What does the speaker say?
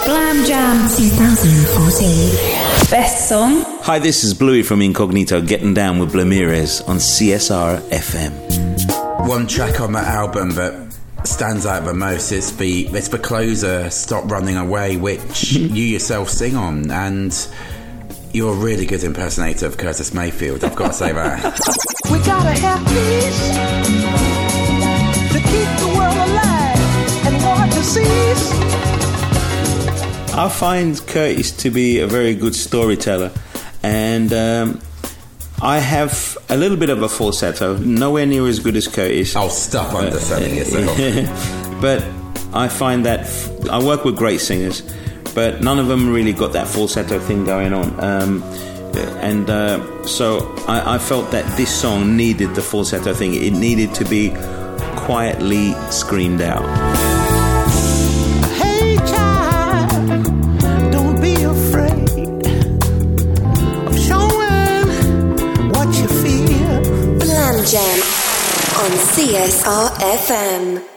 Glam Jam 2014. Best song? Hi, this is Bluey from Incognito, getting down with Blamires on CSR FM. One track on that album that stands out the most is the closer, Stop Running Away, which you yourself sing on, and you're a really good impersonator of Curtis Mayfield, I've got to say that. We gotta have peace to keep the world alive and war to cease. I find Curtis to be a very good storyteller, and I have a little bit of a falsetto, nowhere near as good as Curtis. Oh, stop underselling yourself. But I find that I work with great singers, but none of them really got that falsetto thing going on. So I felt that this song needed the falsetto thing. It needed to be quietly screamed out. Hey child, don't be afraid of showing what you feel. Glam Jam on CSR FM.